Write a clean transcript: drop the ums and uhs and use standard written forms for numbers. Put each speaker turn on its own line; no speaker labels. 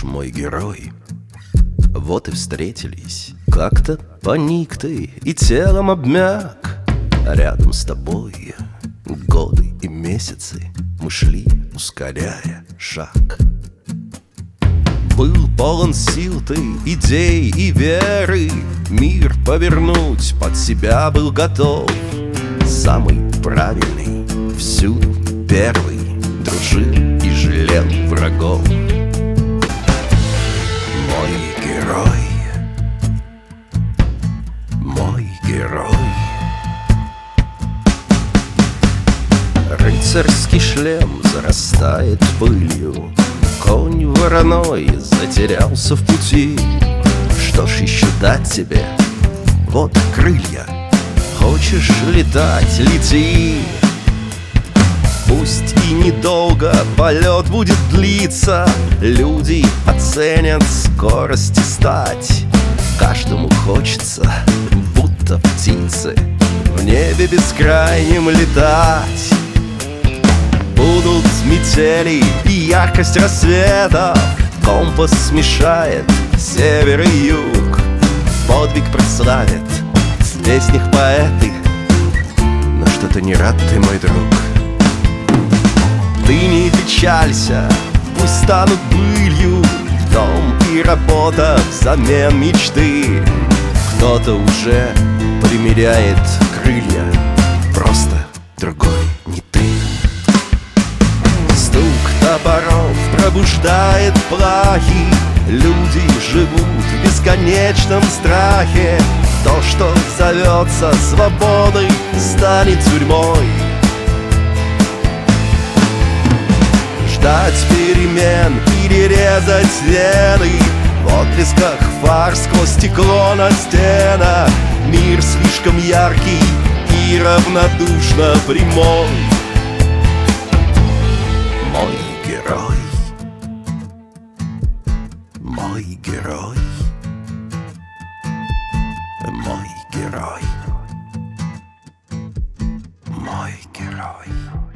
мой герой. Вот и встретились. Как-то паник ты и телом обмяк, а рядом с тобой годы и месяцы мы шли, ускоряя шаг. Был полон сил ты, идей и веры, мир повернуть под себя был готов. Самый правильный, всюду первый, дружил и жалел врагов. Мой герой, мой герой. Рыцарский шлем зарастает пылью, конь вороной затерялся в пути. Что ж еще дать тебе? Вот крылья. Хочешь летать — лети. Пусть и недолго полет будет длиться, люди оценят скорости стать. Каждому хочется, будто птицы, в небе бескрайнем летать. Будут метели и яркость рассвета, компас смешает север и юг. Подвиг прославят в песнях поэты, но что-то не рад ты, мой друг. Ты не печалься, пусть станут былью дом и работа взамен мечты. Кто-то уже примеряет крылья, просто другой не ты. Стук топоров пробуждает плахи, люди живут в бесконечном страхе. То, что зовется свободой, станет тюрьмой. Ждать перемен или резать вены в отблесках фар сквозь стекло на стенах. Мир слишком яркий и равнодушно прямой. Мой герой, мой герой, мой герой, мой герой.